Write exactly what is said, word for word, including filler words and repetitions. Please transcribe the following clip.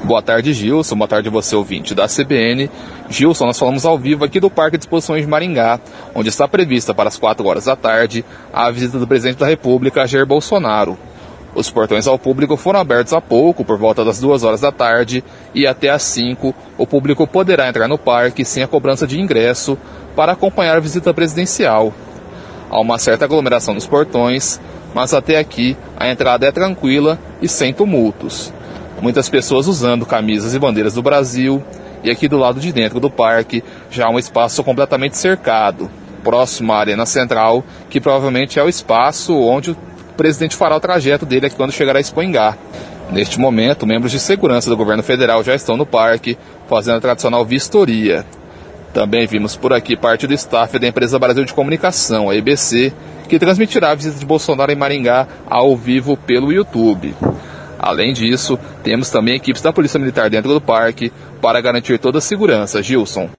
Boa tarde, Gilson. Boa tarde você, ouvinte da C B N. Gilson, nós falamos ao vivo aqui do Parque de Exposições de Maringá, onde está prevista para as quatro horas da tarde a visita do presidente da República, Jair Bolsonaro. Os portões ao público foram abertos há pouco, por volta das duas horas da tarde, e até às cinco o público poderá entrar no parque sem a cobrança de ingresso para acompanhar a visita presidencial. Há uma certa aglomeração nos portões, mas até aqui a entrada é tranquila e sem tumultos. Muitas pessoas usando camisas e bandeiras do Brasil, e aqui do lado de dentro do parque já há um espaço completamente cercado, próximo à Arena Central, que provavelmente é o espaço onde o presidente fará o trajeto dele aqui quando chegar a Expo Ingá. Neste momento, membros de segurança do governo federal já estão no parque, fazendo a tradicional vistoria. Também vimos por aqui parte do staff da Empresa Brasil de Comunicação, a E B C, que transmitirá a visita de Bolsonaro em Maringá ao vivo pelo YouTube. Além disso, temos também equipes da Polícia Militar dentro do parque para garantir toda a segurança. Gilson.